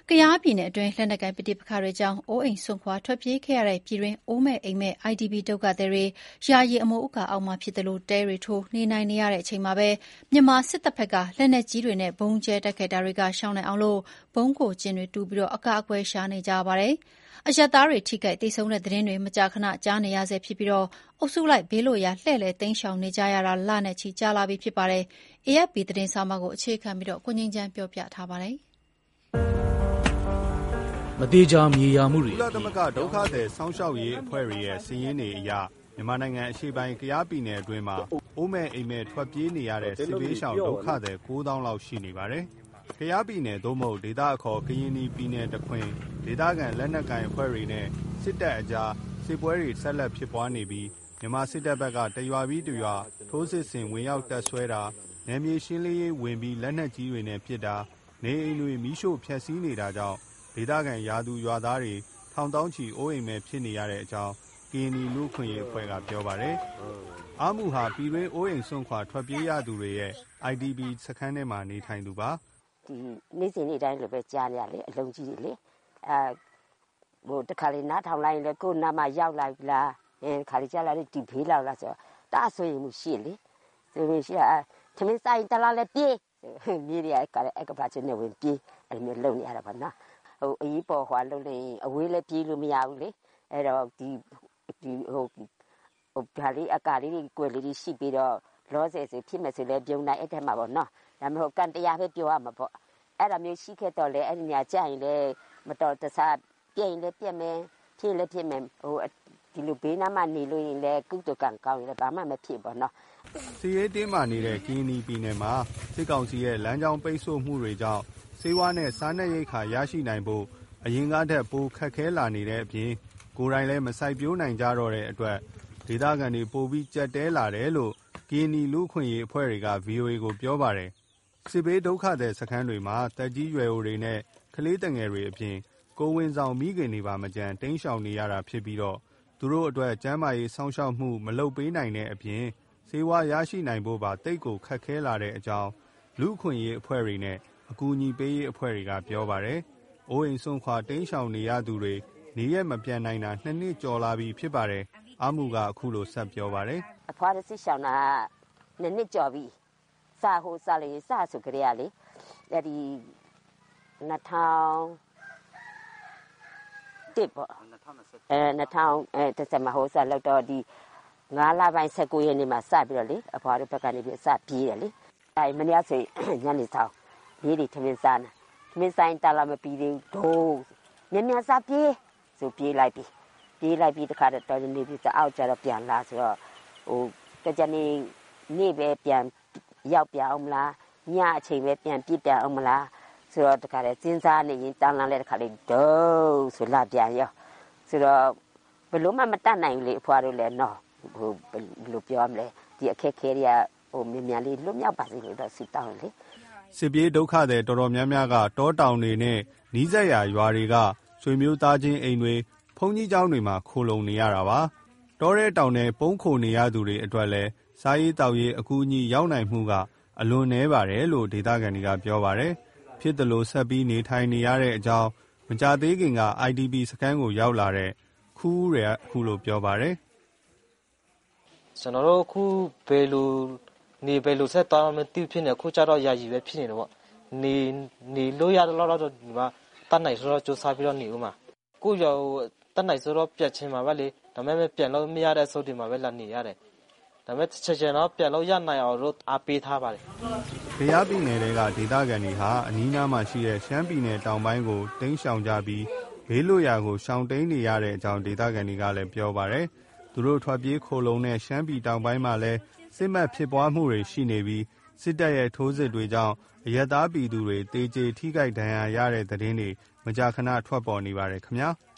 ကယားပြည်နယ်အတွင်းလက်နက်ကိုင်ပဋိပက္ခတွေကြောင့်အိုးအိမ်စွန့်ခွာထွက်ပြေးခဲ့ရတဲ့ပြည်တွင်းအိုးမဲ့အိမ်မဲ့ IDP ဒုက္ခသည်တွေယာယီအမိုးအကာအောက်မှာဖြစ်သလိုတဲတွေထိုးနေနိုင်နေရတဲ့အချိန်မှာပဲမြန်မာစစ်တပ်ဘက်ကလက်နက်ကြီးတွေနဲ့ဗုံးကျဲတိုက်ခိုက်တာတွေကရှောင်နိုင်အောင်ဗုံးခိုကျင်းတွေတူးပြီးအကာအကွယ်ရှာနေကြပါတယ်။အရပ်သားတွေထိခိုက်သေဆုံးတဲ့သတင်းတွေမကြာခဏကြားနေရဆဲဖြစ်ပြီးအုပ်စုလိုက်ဘေးလွတ်ရာလှည့်လည်တိမ်းရှောင်နေကြရတာလနဲ့ချီကြာလာပြီဖြစ်ပါတယ်။ AFP သတင်းဆောင်းပါးကိုအခြေခံပြီးကိုငြိမ်းချမ်းပြောပြထားပါတယ်။မတေးကြမြေယာမှုတွေကုလသမဂ္ဂဒုက္ခသည်စောင့်ရှောက်ရေးအဖွဲ့တွေရဲ့စာရင်းတွေအရမြန်မာနိုင်ငံအရှေ့ပိုင်းကယားပြည်နယ်အတွင်းမှာအိုးမဲ့အိမ်မဲ့ထွက်ပြေးနေရတဲ့စစ်ဘေးရှောင်ဒုက္ခသည် 9,000 လောက်ရှိနေပါတယ်။ကယားပြည်နယ်သို့မဟုတ်ဒေသအခေါ်ကရင်နီပြည်နယ်တခွင်ဒေသခံလက်နက်ကိုင်အဖွဲ့တွေနဲ့စစ်တပ်အကြားစစ်ပွဲတွေဆက်လက်ဖြစ်ပွားနေပြီးမြန်မာစစ်တပ်ဘက်ကတရွာပြီးတရွာထိုးစစ်ဆင်ဝင်ရောက်တပ်ဆွဲတာနယ်မြေရှင်းလင်းရေးဝင်ပြီးလက်နက်ကြီးတွေနဲ့ပစ်တာနေအိမ်တွေမီးရှို့ဖျက်ဆီးနေတာကြောင့်ဒေသခံရွာသူရွာသားတွေထောင်တောင်းချီအိုးအိမ်မဲ့ဖြစ်နေရတဲ့အကြောင်းကရင်နီလူ့အခွင့်အရေးအဖွဲ့ကပြောပါတယ်။အာမှုဟာပြည်တွင်းအိုးအိမ်စွန့်ခွာထွက်ပြေးရသူတွေရဲ့ IDP စခန်းထဲမှာနေထိုင်သူပါ။ဒီနေ့စဉ်နေ့တိုင်းလိုပဲကြားနေရလေအလုံးကြီးတွေလေဟိုတခါလေနားထောင်လိုက်ရင်လည်းကိုယ်နားမှာရောက်လာပြီလားခါလေကြားလာတဲ့ဒီဖေးလောက်လားဆိုတော့တအားဆိုရင်မှုရှိလေဆိုရင်ရှိသမင်းဆိုင်တလားလည်းပြေးမြေတွေကအဲ့ကပါချင်းနဲ့ဝင်ပြေးအဲ့လိုမျိုးလုံနေရတာပါနော်ဟိုအကြီးပေါ်ဟွာလုံနေအဝေးလည်းပြေးလို့မရဘူးလေအဲ့တော့ဒီဟိုဒါလေးအကာလေးတွေကိုယ်လေးရှိပြီးတော့လောဆယ်ဆိုဖြစ်မယ်ဆိုလည်းပြုံးနိုင်အဲ့ထဲမှာပေါ့နော်ဒါမှမဟုတ်ကန်တရားပဲပြောရမှာပေါ့အဲ့ဒါမျိုးရှိခဲ့တော့လေအဲ့ဒီညာကြရင်လည်းမတော်တဆပြင်းလည်းပြက်မယ်ဖြစ်လည်းဖြစ်မယ်ဟိုဒီလိုဘေးနားမှာနေလို့ရင်လည်းကုသကံကောင်းရင်လည်းဘာမှမဖြစ်ပါနော်စီရေးတင်းမာနေတဲ့ကင်းနီပြည်နယ်မှာစစ်ကောင်စီရဲ့လမ်းကြောင်းပိတ်ဆို့မှုတွေကြောင့်စေဝါနဲ့စားနပ်ရိက္ခာရရှိနိုင်ဖို့အရင်ကတည်းကပိုခက်ခဲလာနေတဲ့အပြင်ကိုယ်တိုင်လည်းမဆိုင်ပြိုးနိုင်ကြတော့တဲ့အတွက်ဒေသခံတွေပိုပြီးကြက်တဲလာတယ်လို့ကင်းနီလူ့အခွင့်အရေးအဖွဲ့တွေက VOA ကိုပြောပါတယ်။စစ်ဘေးဒုက္ခသည်စခန်းတွေမှာတက်ကြီးရွယ်အိုတွေနဲ့ကလေးတငယ်တွေအပြင်ကိုဝင်ဆောင်မိခင်တွေပါမကြမ်းတိမ်းရှောင်နေရတာဖြစ်ပြီးသူတို့အတွက်ကျန်းမာရေးစောင့်ရှောက်မှုမလုပ်ပေးနိုင်တဲ့အပြင်ဆေးဝါးရရှိနိုင်ဖို့ပါတိတ်ကိုခက်ခဲလာတဲ့အကြောင်းလူ့အခွင့်အရေးအဖွဲ့တွေနဲ့အကူအညီပေးရေးအဖွဲ့တွေကပြောပါတယ်။အိုးအိမ်စွန့်ခွာတိမ်းရှောင်နေရသူတွေနေရက်မပြန်နိုင်တာ2 နှစ်ကျော်လာပြီဖြစ်ပါတယ်။အာမှုကအခုလိုဆက်ပြောပါတယ်။အဖွားရစစ်ရှောင်တာ2 နှစ်ကျော်ပြီ။စာဟိုစာလေးစာဆိုကြရလေ။အဲ့ဒီ2000တစ်ပေါ့2020တစမဟိုစာလောက်တော့ဒီ9လပိုင်း19ရက်နေ့မှာစပြီးတော့လေအဖွားတို့ဘက်ကနေပြီးစပြေးတယ်လေအဲမနေ့ဆိုညနေဆောင်ရေးဒီထမင်းစားနာထမင်းဆိုင်တလာမပြီးသေးဘူးဒိုးမြန်စားပြေးဆိုပြေးလိုက်ပြီးတခါတော့နေပြီးအောက်ကျတော့ပြန်လာဆိုတော့ဟိုတကြနေပဲပြန်ရောက်ပြန်အောင်မလားညအချိန်ပဲပြန်ပြစ်ပြန်အောင်မလားဆိုတော့တခါလေစဉ်းစားနေရင်တန်းလန်းလဲတခါလေဒိုးဆိုလာပြန်ရောဆိုတော့ဘလို့မှမတတ်နိုင်ဘူးလေအဖွားတို့လည်းနော်ဟိုဘယ်လိုပြောရမလဲဒီအခက်ခဲတွေကဟိုမြန်လေးလွတ်မြောက်ပါစေလို့တော့ဆုတောင်းလေစစ်ပြေးဒုက္ခတွေတော်တော်များများကတောတောင်တွေနဲ့နီးစပ်ရာရွာတွေကဆွေမျိုးသားချင်းအိမ်တွေဘုန်းကြီးကျောင်းတွေမှာခိုလုံနေရတာပါတောထဲတောင်ထဲပုန်းခိုနေရသူတွေအတွက်လည်းစားရေးတောက်ရေးအကူအညီရောက်နိုင်မှုကအလွန်နည်းပါတယ်လို့ဒေသခံတွေကပြောပါတယ်ဖြစ်တယ်လို့ဆက်ပြီးနေထိုင်နေရတဲ့အကြောင်းမကြသေးခင်က IDP စခန်းကိုရောက်လာတဲ့ခူးရအခုလိုပြောပါတယ်ကျွန်တော်တို့အခုဘယ်လိုဆက်သွားမသိဖြစ်နေအခုကြတော့ယာယီပဲဖြစ်နေတော့နေလို့ရတော့ဒီမှာတတ်နိုင်ဆိုတော့စူးစမ်းပြီးတော့နေဦးမှာကိုရောတတ်နိုင်ဆိုတော့ပြတ်ချင်းမှာပဲလေဒါပေမဲ့ပြန်လို့မရတဲ့အစိုးဒီမှာပဲလာနေရတယ်ဒါပေမဲ့ချက်တော့ပြန်လို့ရနိုင်အောင်လို့အားပေးထားပါတယ်။ကယားပြည်နယ်ကဒေသခံတွေဟာအနီးနားမှာရှိတဲ့ရှမ်းပြည်နယ်တောင်ပိုင်းကိုတိမ်းရှောင်ကြပြီးဘေးလွတ်ရာကိုရှောင်တိမ်းနေရတဲ့အကြောင်းဒေသခံတွေကလည်းပြောပါတယ်။သူတို့ထွက်ပြေးခိုလုံတဲ့ရှမ်းပြည်တောင်ပိုင်းမှာလည်းစစ်မှတ်ဖြစ်ပွားမှုတွေရှိနေပြီးစစ်တပ်ရဲ့ထိုးစစ်တွေကြောင့်အရပ်သားပြည်သူတွေတေကျေထိခိုက်ဒဏ်ရာရတဲ့သတင်းတွေမကြာခဏထွက်ပေါ်နေပါတယ်ခင်ဗျာ။